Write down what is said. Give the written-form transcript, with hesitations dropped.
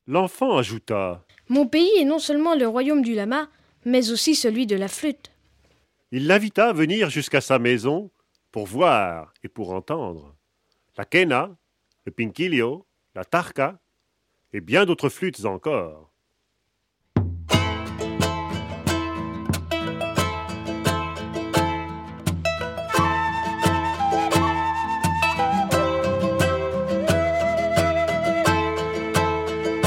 L'enfant ajouta. Mon pays est non seulement le royaume du lama, mais aussi celui de la flûte. Il l'invita à venir jusqu'à sa maison pour voir et pour entendre. La quena, le pinkilio, la tarka et bien d'autres flûtes encore.